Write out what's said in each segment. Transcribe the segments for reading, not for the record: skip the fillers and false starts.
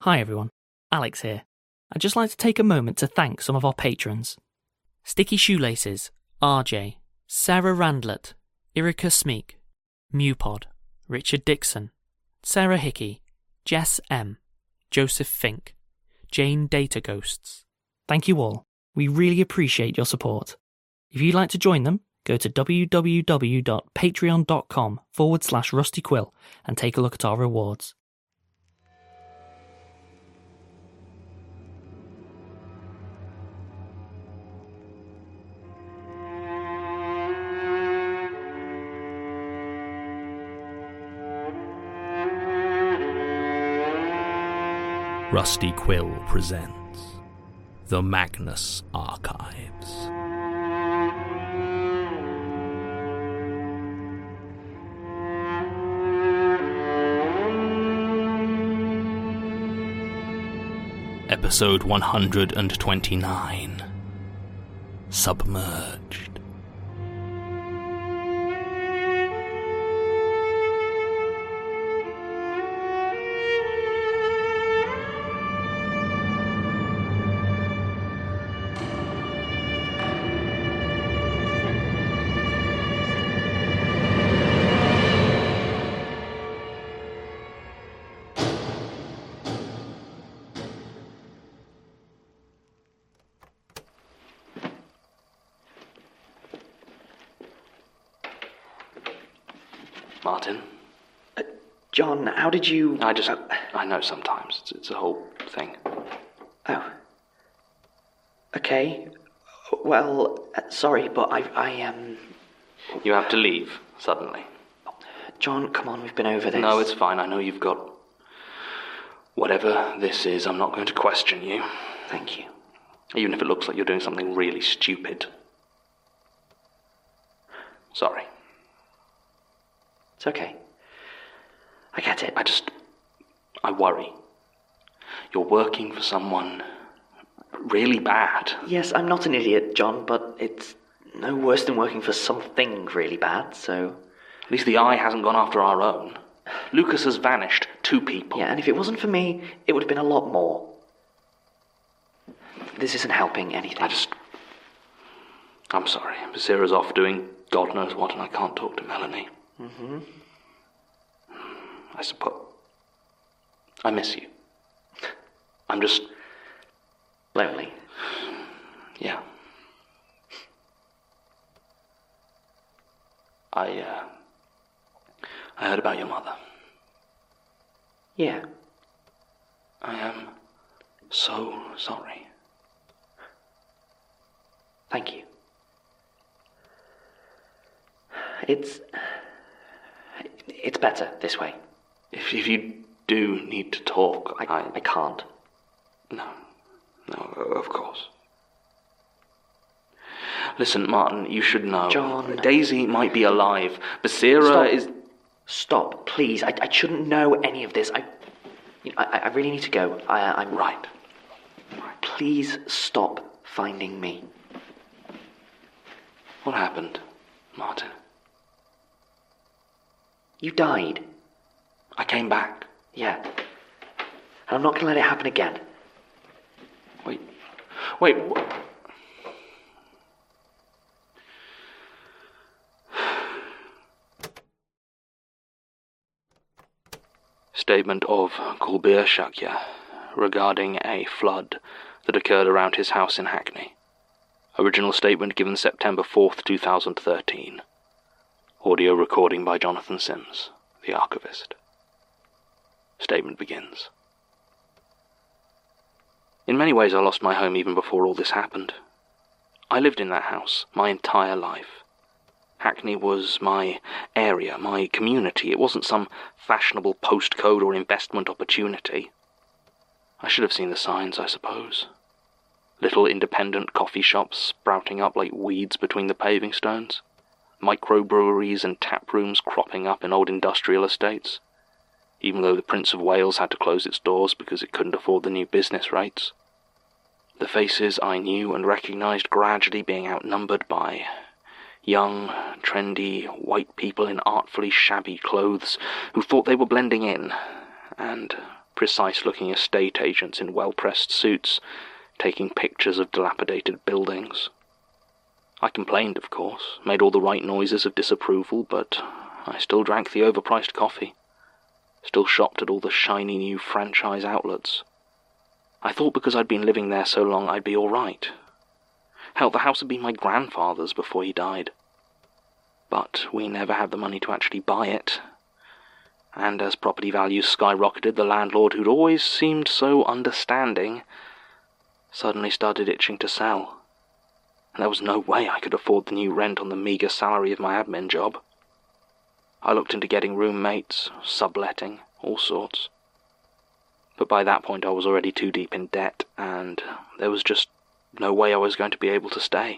Hi everyone, Alex here. I'd just like to take a moment to thank some of our patrons. Sticky Shoelaces, RJ, Sarah Randlett, Erika Smeek, Mewpod, Richard Dixon, Sarah Hickey, Jess M, Joseph Fink, Jane Data Ghosts. Thank you all. We really appreciate your support. If you'd like to join them, go to www.patreon.com/rustyquill and take a look at our rewards. Rusty Quill presents The Magnus Archives. Episode 129. Submerged. Martin? John, how did you... I know sometimes. It's a whole thing. Oh. Okay. Well, sorry, but You have to leave, suddenly. John, come on, we've been over this. No, it's fine. I know you've got... Whatever this is, I'm not going to question you. Thank you. Even if it looks like you're doing something really stupid. Sorry. It's okay. I get it. I worry. You're working for someone really bad. Yes, I'm not an idiot, John, but it's no worse than working for something really bad, so... At least the eye hasn't gone after our own. Lucas has vanished. 2 people. Yeah, and if it wasn't for me, it would have been a lot more. This isn't helping anything. I'm sorry. Basira's off doing God knows what, and I can't talk to Melanie. Mm-hmm. I suppose. I miss you. I'm just... lonely. Yeah. I heard about your mother. Yeah. I am so sorry. Thank you. It's better this way. If you do need to talk, I can't. No, of course. Listen, Martin, you should know. John. Daisy might be alive. Basira is... Stop, please. I shouldn't know any of this. I really need to go. I'm... Right. Please stop finding me. What happened, Martin? You died. I came back. Yeah. And I'm not going to let it happen again. Wait, Statement of Gulbir Shakya regarding a flood that occurred around his house in Hackney. Original statement given September 4th, 2013. Audio recording by Jonathan Sims, the archivist. Statement begins. In many ways I lost my home even before all this happened. I lived in that house my entire life. Hackney was my area, my community. It wasn't some fashionable postcode or investment opportunity. I should have seen the signs, I suppose. Little independent coffee shops sprouting up like weeds between the paving stones. Microbreweries and tap rooms cropping up in old industrial estates. Even though the Prince of Wales had to close its doors because it couldn't afford the new business rates. The faces I knew and recognized gradually being outnumbered by young, trendy, white people in artfully shabby clothes who thought they were blending in, and precise-looking estate agents in well-pressed suits, taking pictures of dilapidated buildings. I complained, of course, made all the right noises of disapproval, but I still drank the overpriced coffee, still shopped at all the shiny new franchise outlets. I thought because I'd been living there so long I'd be all right. Hell, the house had been my grandfather's before he died. But we never had the money to actually buy it. And as property values skyrocketed, the landlord, who'd always seemed so understanding, suddenly started itching to sell. And there was no way I could afford the new rent on the meagre salary of my admin job. I looked into getting roommates, subletting, all sorts. But by that point I was already too deep in debt, and there was just no way I was going to be able to stay.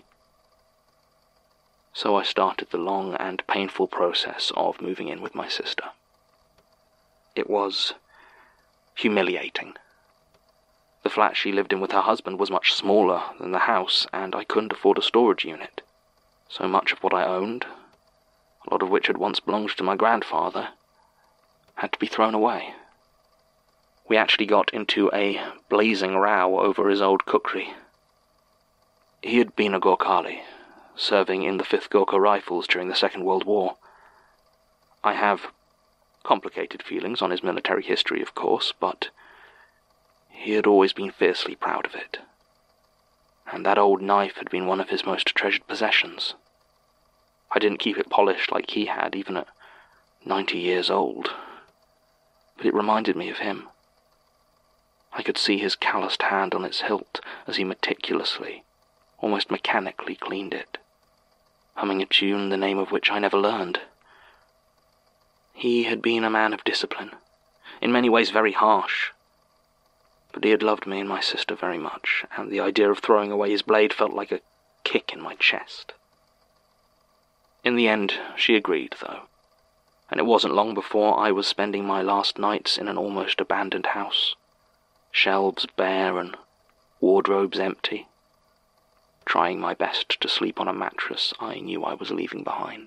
So I started the long and painful process of moving in with my sister. It was humiliating. The flat she lived in with her husband was much smaller than the house, and I couldn't afford a storage unit. So much of what I owned, a lot of which had once belonged to my grandfather, had to be thrown away. We actually got into a blazing row over his old cookery. He had been a Gorkali, serving in the 5th Gorkha Rifles during the Second World War. I have complicated feelings on his military history, of course, but he had always been fiercely proud of it. And that old knife had been one of his most treasured possessions. I didn't keep it polished like he had, even at 90 years old, but it reminded me of him. I could see his calloused hand on its hilt as he meticulously, almost mechanically cleaned it, humming a tune the name of which I never learned. He had been a man of discipline, in many ways very harsh, but he had loved me and my sister very much, and the idea of throwing away his blade felt like a kick in my chest. In the end, she agreed, though, and it wasn't long before I was spending my last nights in an almost abandoned house, shelves bare and wardrobes empty, trying my best to sleep on a mattress I knew I was leaving behind.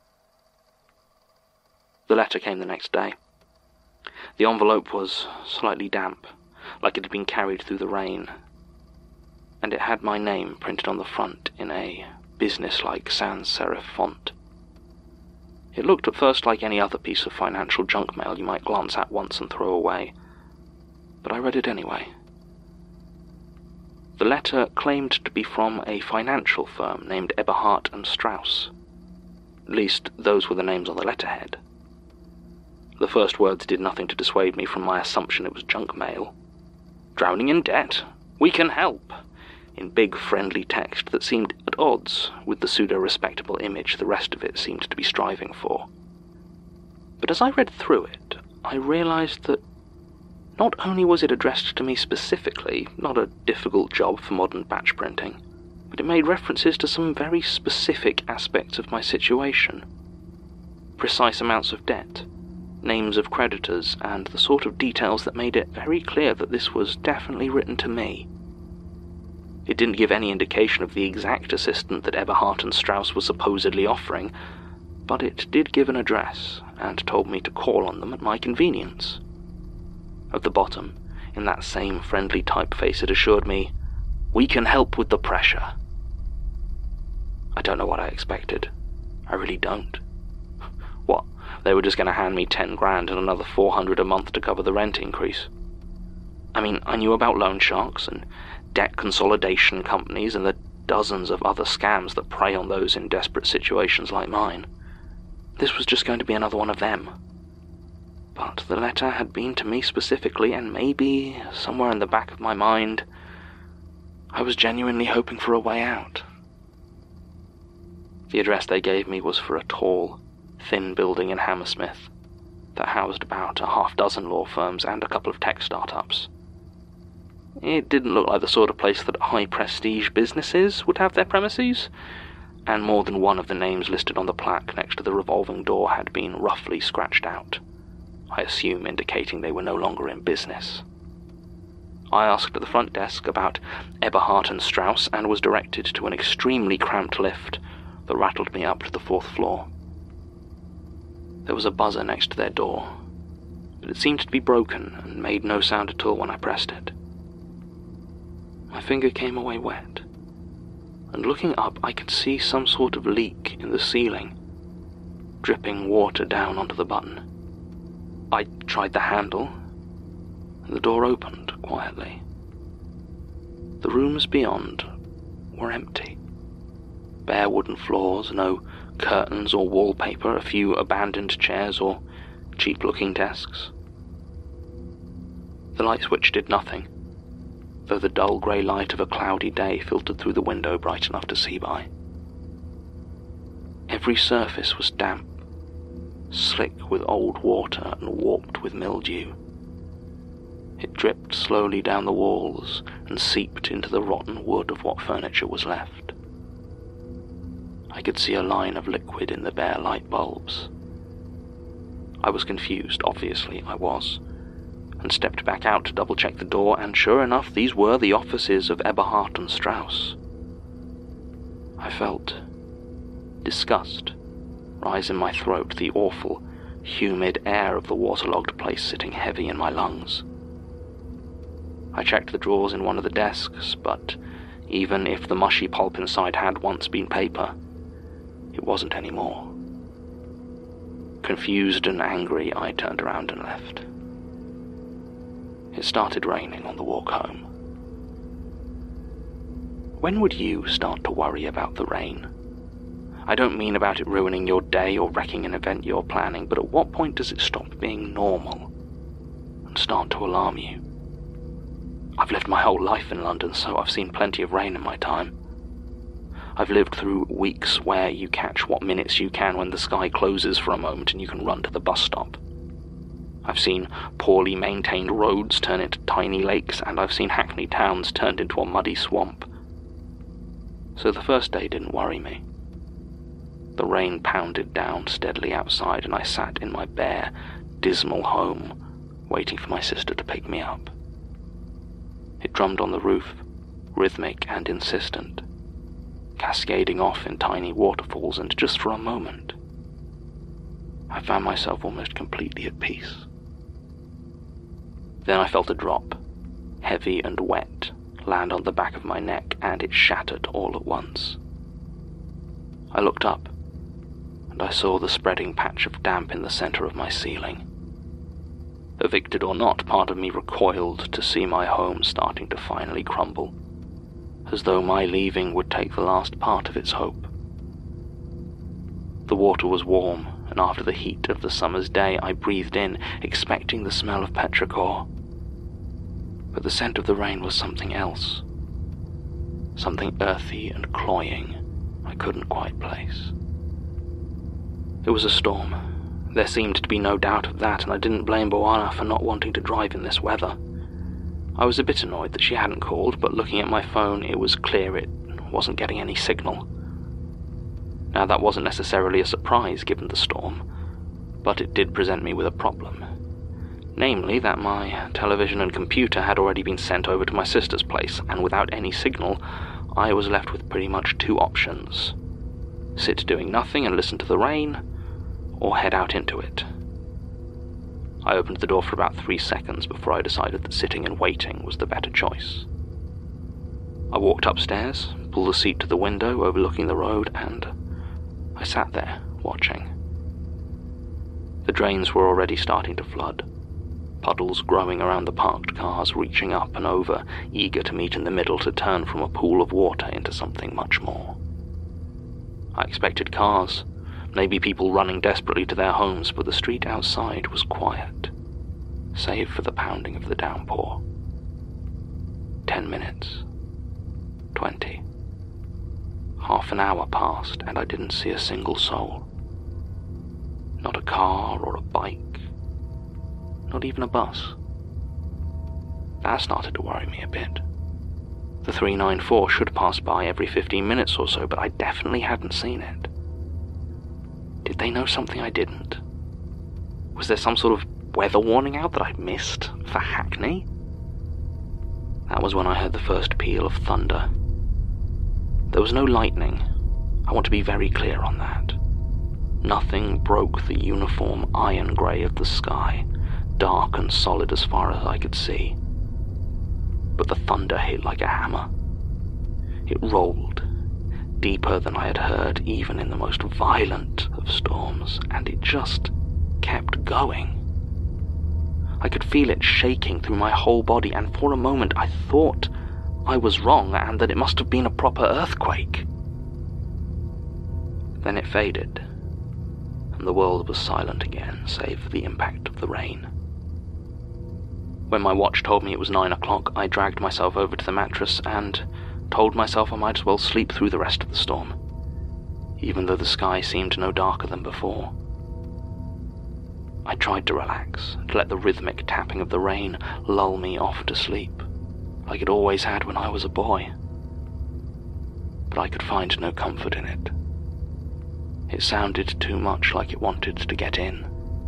The letter came the next day. The envelope was slightly damp, like it had been carried through the rain, and it had my name printed on the front in a business-like sans serif font. It looked at first like any other piece of financial junk mail you might glance at once and throw away, but I read it anyway. The letter claimed to be from a financial firm named Eberhardt and Strauss. At least, those were the names on the letterhead. The first words did nothing to dissuade me from my assumption it was junk mail. "Drowning in debt? We can help," in big friendly text that seemed at odds with the pseudo-respectable image the rest of it seemed to be striving for. But as I read through it, I realized that not only was it addressed to me specifically, not a difficult job for modern batch printing, but it made references to some very specific aspects of my situation. Precise amounts of debt, names of creditors, and the sort of details that made it very clear that this was definitely written to me. It didn't give any indication of the exact assistance that Eberhardt and Strauss were supposedly offering, but it did give an address, and told me to call on them at my convenience. At the bottom, in that same friendly typeface, it assured me, "We can help with the pressure." I don't know what I expected. I really don't. What, they were just going to hand me 10 grand and another 400 a month to cover the rent increase? I mean, I knew about loan sharks and debt consolidation companies and the dozens of other scams that prey on those in desperate situations like mine. This was just going to be another one of them. But the letter had been to me specifically, and maybe, somewhere in the back of my mind, I was genuinely hoping for a way out. The address they gave me was for a tall, thin building in Hammersmith that housed about a half-dozen law firms and a couple of tech startups. It didn't look like the sort of place that high-prestige businesses would have their premises, and more than one of the names listed on the plaque next to the revolving door had been roughly scratched out, I assume indicating they were no longer in business. I asked at the front desk about Eberhardt and Strauss and was directed to an extremely cramped lift that rattled me up to the 4th floor. There was a buzzer next to their door, but it seemed to be broken and made no sound at all when I pressed it. My finger came away wet, and looking up I could see some sort of leak in the ceiling, dripping water down onto the button. I tried the handle, and the door opened quietly. The rooms beyond were empty. Bare wooden floors, no curtains or wallpaper, a few abandoned chairs or cheap-looking desks. The light switch did nothing, though the dull grey light of a cloudy day filtered through the window bright enough to see by. Every surface was damp, slick with old water and warped with mildew. It dripped slowly down the walls and seeped into the rotten wood of what furniture was left. I could see a line of liquid in the bare light bulbs. I was confused, obviously I was, and stepped back out to double-check the door, and sure enough, these were the offices of Eberhardt and Strauss. I felt disgust rise in my throat, the awful, humid air of the waterlogged place sitting heavy in my lungs. I checked the drawers in one of the desks, but even if the mushy pulp inside had once been paper, it wasn't anymore. Confused and angry, I turned around and left. It started raining on the walk home. When would you start to worry about the rain? I don't mean about it ruining your day or wrecking an event you're planning, but at what point does it stop being normal and start to alarm you? I've lived my whole life in London, so I've seen plenty of rain in my time. I've lived through weeks where you catch what minutes you can when the sky closes for a moment and you can run to the bus stop. I've seen poorly maintained roads turn into tiny lakes, and I've seen Hackney towns turned into a muddy swamp. So the first day didn't worry me. The rain pounded down steadily outside, and I sat in my bare, dismal home, waiting for my sister to pick me up. It drummed on the roof, rhythmic and insistent, cascading off in tiny waterfalls, and just for a moment, I found myself almost completely at peace. Then I felt a drop, heavy and wet, land on the back of my neck, and it shattered all at once. I looked up, and I saw the spreading patch of damp in the center of my ceiling. Evicted or not, part of me recoiled to see my home starting to finally crumble, as though my leaving would take the last part of its hope. The water was warm, and after the heat of the summer's day I breathed in, expecting the smell of petrichor. But the scent of the rain was something else, something earthy and cloying I couldn't quite place. It was a storm. There seemed to be no doubt of that, and I didn't blame Boana for not wanting to drive in this weather. I was a bit annoyed that she hadn't called, but looking at my phone, it was clear it wasn't getting any signal. Now, that wasn't necessarily a surprise given the storm, but it did present me with a problem. Namely, that my television and computer had already been sent over to my sister's place, and without any signal, I was left with pretty much two options: sit doing nothing and listen to the rain, or head out into it. I opened the door for about 3 seconds before I decided that sitting and waiting was the better choice. I walked upstairs, pulled a seat to the window overlooking the road, and I sat there, watching. The drains were already starting to flood, puddles growing around the parked cars, reaching up and over, eager to meet in the middle to turn from a pool of water into something much more. I expected cars, maybe people running desperately to their homes, but the street outside was quiet, save for the pounding of the downpour. 10 minutes. 20. Half an hour passed, and I didn't see a single soul. Not a car or a bike. Not even a bus. That started to worry me a bit. The 394 should pass by every 15 minutes or so, but I definitely hadn't seen it. Did they know something I didn't? Was there some sort of weather warning out that I'd missed for Hackney? That was when I heard the first peal of thunder. There was no lightning. I want to be very clear on that. Nothing broke the uniform iron grey of the sky, dark and solid as far as I could see. But the thunder hit like a hammer. It rolled, deeper than I had heard even in the most violent of storms, and it just kept going. I could feel it shaking through my whole body, and for a moment I thought I was wrong and that it must have been a proper earthquake. Then it faded, and the world was silent again, save for the impact of the rain. When my watch told me it was 9 o'clock, I dragged myself over to the mattress and told myself I might as well sleep through the rest of the storm, even though the sky seemed no darker than before. I tried to relax, to let the rhythmic tapping of the rain lull me off to sleep, like it always had when I was a boy. But I could find no comfort in it. It sounded too much like it wanted to get in.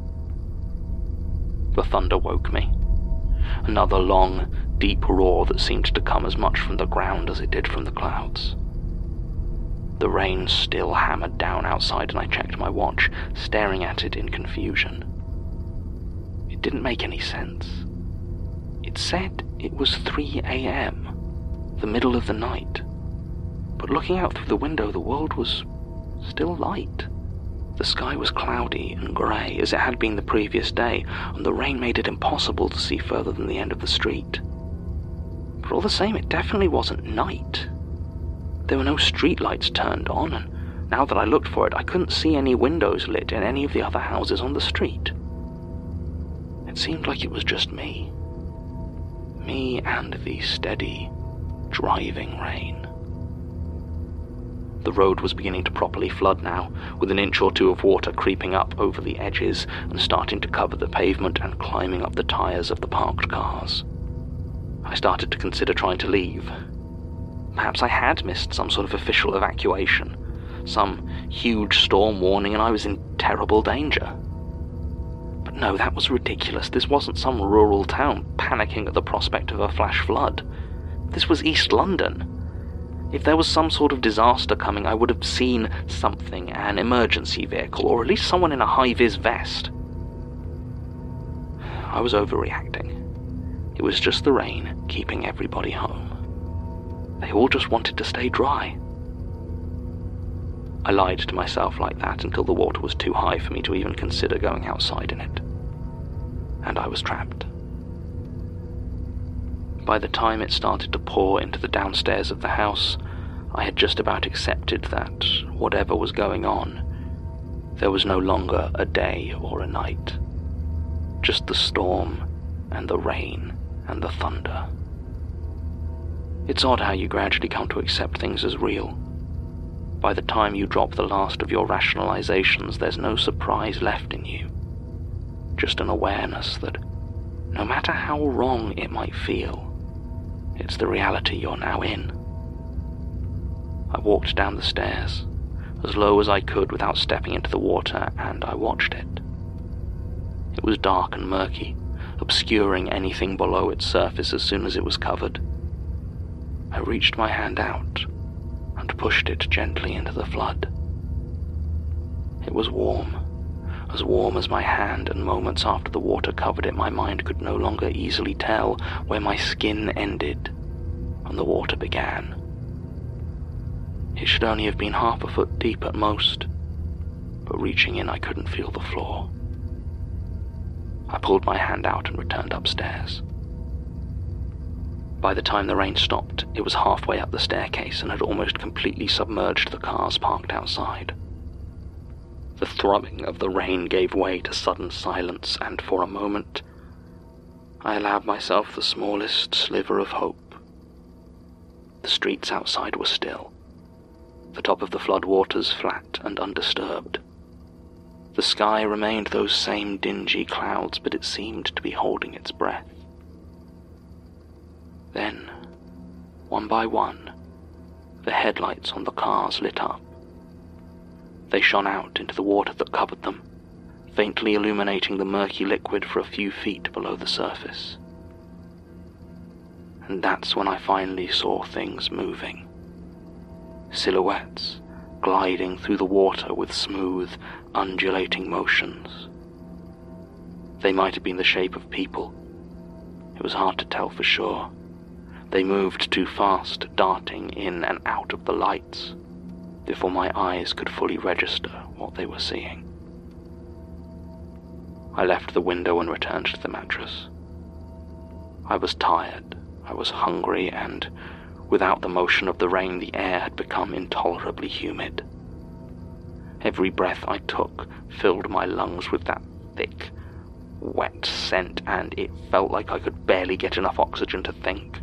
The thunder woke me. Another long, deep roar that seemed to come as much from the ground as it did from the clouds. The rain still hammered down outside, and I checked my watch, staring at it in confusion. It didn't make any sense. It said it was 3 a.m., the middle of the night. But looking out through the window, the world was still light. The sky was cloudy and grey, as it had been the previous day, and the rain made it impossible to see further than the end of the street. But all the same, it definitely wasn't night. There were no streetlights turned on, and now that I looked for it, I couldn't see any windows lit in any of the other houses on the street. It seemed like it was just me. Me and the steady, driving rain. The road was beginning to properly flood now, with an inch or two of water creeping up over the edges and starting to cover the pavement and climbing up the tires of the parked cars. I started to consider trying to leave. Perhaps I had missed some sort of official evacuation, some huge storm warning, and I was in terrible danger. But no, that was ridiculous. This wasn't some rural town panicking at the prospect of a flash flood. This was East London. If there was some sort of disaster coming, I would have seen something, an emergency vehicle, or at least someone in a high-vis vest. I was overreacting. It was just the rain keeping everybody home. They all just wanted to stay dry. I lied to myself like that until the water was too high for me to even consider going outside in it. And I was trapped. By the time it started to pour into the downstairs of the house, I had just about accepted that, whatever was going on, there was no longer a day or a night. Just the storm, and the rain, and the thunder. It's odd how you gradually come to accept things as real. By the time you drop the last of your rationalizations, there's no surprise left in you. Just an awareness that, no matter how wrong it might feel, it's the reality you're now in. I walked down the stairs, as low as I could without stepping into the water, and I watched it. It was dark and murky, obscuring anything below its surface as soon as it was covered. I reached my hand out and pushed it gently into the flood. It was warm as my hand, and moments after the water covered it, my mind could no longer easily tell where my skin ended and the water began. It should only have been half a foot deep at most, but reaching in I couldn't feel the floor. I pulled my hand out and returned upstairs. By the time the rain stopped, it was halfway up the staircase and had almost completely submerged the cars parked outside. The thrumming of the rain gave way to sudden silence, and for a moment, I allowed myself the smallest sliver of hope. The streets outside were still, the top of the floodwaters flat and undisturbed. The sky remained those same dingy clouds, but it seemed to be holding its breath. Then, one by one, the headlights on the cars lit up. They shone out into the water that covered them, faintly illuminating the murky liquid for a few feet below the surface. And that's when I finally saw things moving. Silhouettes gliding through the water with smooth, undulating motions. They might have been the shape of people. It was hard to tell for sure. They moved too fast, darting in and out of the lights, before my eyes could fully register what they were seeing. I left the window and returned to the mattress. I was tired, I was hungry, and without the motion of the rain, the air had become intolerably humid. Every breath I took filled my lungs with that thick, wet scent, and it felt like I could barely get enough oxygen to think.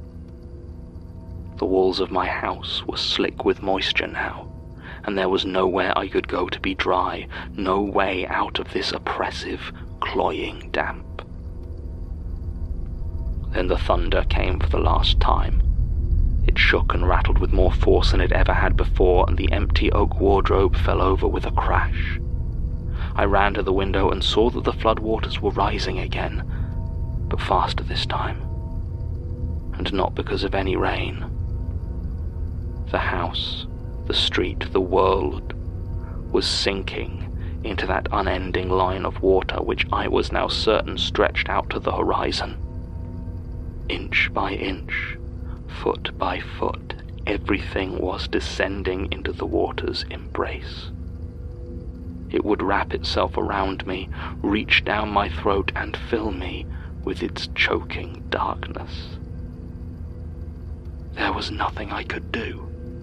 The walls of my house were slick with moisture now, and there was nowhere I could go to be dry, no way out of this oppressive, cloying damp. Then the thunder came for the last time. It shook and rattled with more force than it ever had before, and the empty oak wardrobe fell over with a crash. I ran to the window and saw that the floodwaters were rising again, but faster this time, and not because of any rain. The house, the street, the world was sinking into that unending line of water which I was now certain stretched out to the horizon. Inch by inch, foot by foot, everything was descending into the water's embrace. It would wrap itself around me, reach down my throat, and fill me with its choking darkness. There was nothing I could do.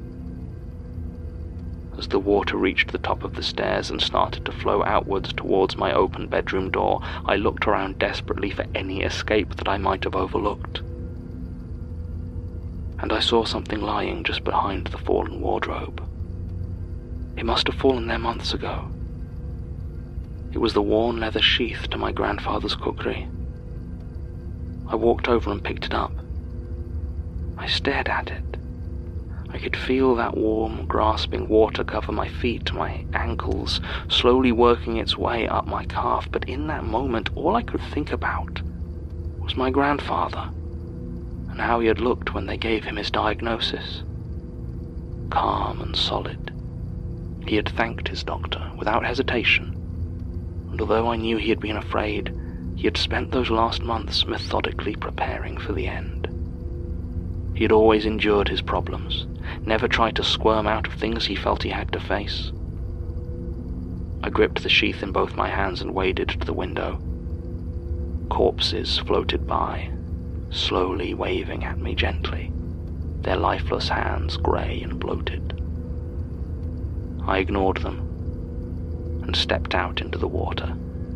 As the water reached the top of the stairs and started to flow outwards towards my open bedroom door, I looked around desperately for any escape that I might have overlooked. And I saw something lying just behind the fallen wardrobe. It must have fallen there months ago. It was the worn leather sheath to my grandfather's cookery. I walked over and picked it up. I stared at it. I could feel that warm, grasping water cover my feet, my ankles, slowly working its way up my calf, but in that moment all I could think about was my grandfather, and how he had looked when they gave him his diagnosis. Calm and solid. He had thanked his doctor without hesitation, and although I knew he had been afraid, he had spent those last months methodically preparing for the end. He had always endured his problems, never tried to squirm out of things he felt he had to face. I gripped the sheath in both my hands and waded to the window. Corpses floated by, slowly waving at me gently, their lifeless hands grey and bloated. I ignored them and stepped out into the water.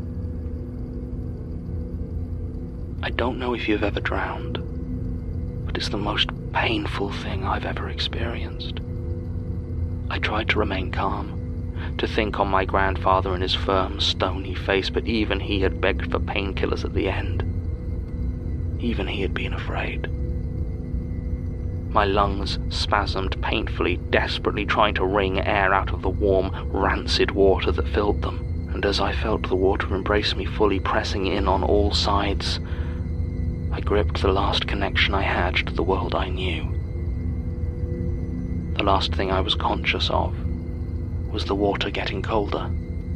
I don't know if you've ever drowned, but it's the most painful thing I've ever experienced. I tried to remain calm, to think on my grandfather and his firm, stony face, but even he had begged for painkillers at the end. Even he had been afraid. My lungs spasmed painfully, desperately trying to wring air out of the warm, rancid water that filled them, and as I felt the water embrace me fully, pressing in on all sides, I gripped the last connection I had to the world I knew. The last thing I was conscious of was the water getting colder.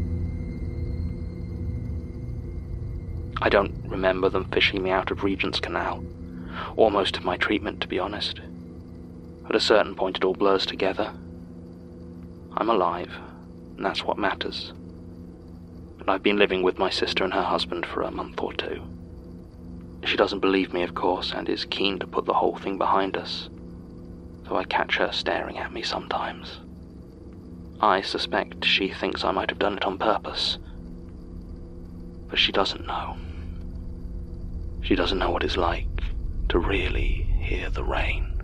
I don't remember them fishing me out of Regent's Canal, or most of my treatment, to be honest. At a certain point it all blurs together. I'm alive, and that's what matters. And I've been living with my sister and her husband for a month or two. She doesn't believe me, of course, and is keen to put the whole thing behind us, though I catch her staring at me sometimes. I suspect she thinks I might have done it on purpose, but she doesn't know. She doesn't know what it's like to really hear the rain.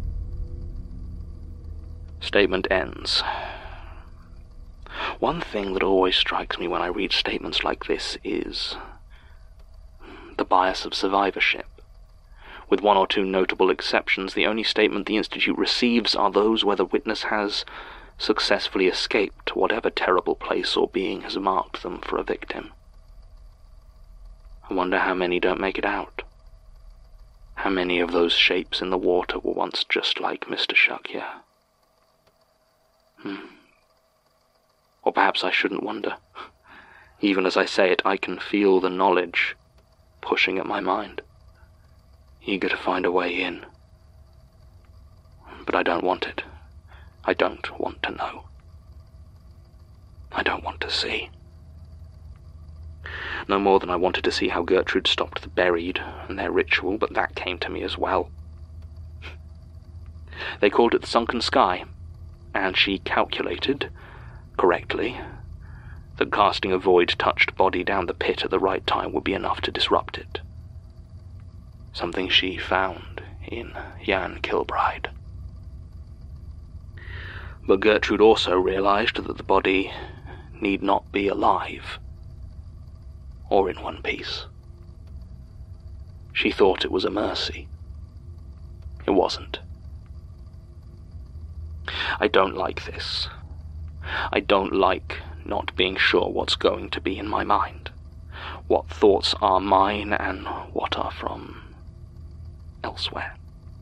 Statement ends. One thing that always strikes me when I read statements like this is the bias of survivorship. With one or two notable exceptions, the only statement the Institute receives are those where the witness has successfully escaped whatever terrible place or being has marked them for a victim. I wonder how many don't make it out. How many of those shapes in the water were once just like Mr. Shakya? Or perhaps I shouldn't wonder. Even as I say it, I can feel the knowledge pushing at my mind, eager to find a way in. But I don't want it. I don't want to know. I don't want to see. No more than I wanted to see how Gertrude stopped the buried and their ritual, but that came to me as well. They called it the sunken sky, and she calculated, correctly, that casting a void-touched body down the pit at the right time would be enough to disrupt it. Something she found in Jan Kilbride. But Gertrude also realized that the body need not be alive, or in one piece. She thought it was a mercy. It wasn't. I don't like this. I don't like not being sure what's going to be in my mind, what thoughts are mine and what are from elsewhere.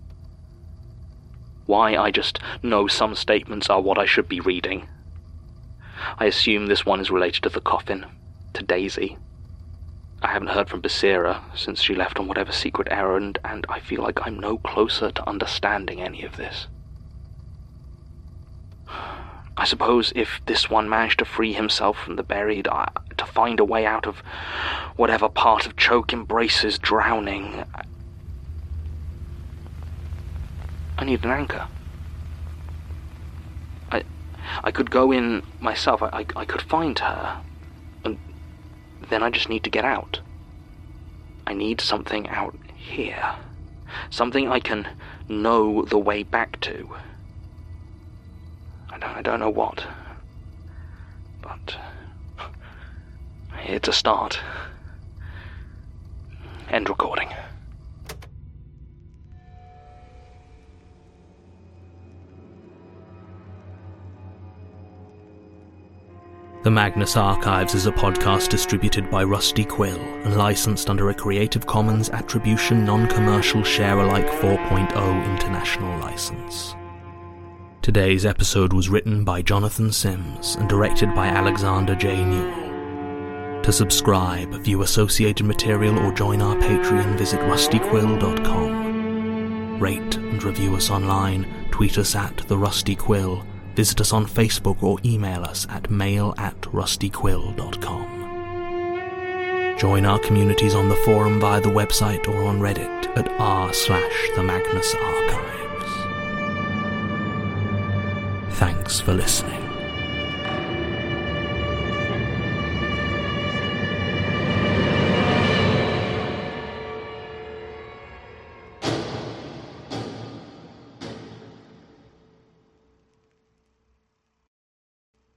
Why I just know some statements are what I should be reading. I assume this one is related to the coffin, to Daisy. I haven't heard from Basira since she left on whatever secret errand, and I feel like I'm no closer to understanding any of this. I suppose if this one managed to free himself from the buried, to find a way out of whatever part of Choke embraces drowning, I need an anchor. I could go in myself, I could find her, and then I just need to get out. I need something out here. Something I can know the way back to. I don't know what, but it's a start. End recording. The Magnus Archives is a podcast distributed by Rusty Quill and licensed under a Creative Commons Attribution Non-Commercial Share-alike 4.0 International License. Today's episode was written by Jonathan Sims and directed by Alexander J. Newell. To subscribe, view associated material, or join our Patreon, visit rustyquill.com. Rate and review us online, tweet us at The Rusty Quill, visit us on Facebook, or email us at mail@rustyquill.com. Join our communities on the forum via the website or on Reddit at r/The Magnus Archives. Thanks for listening.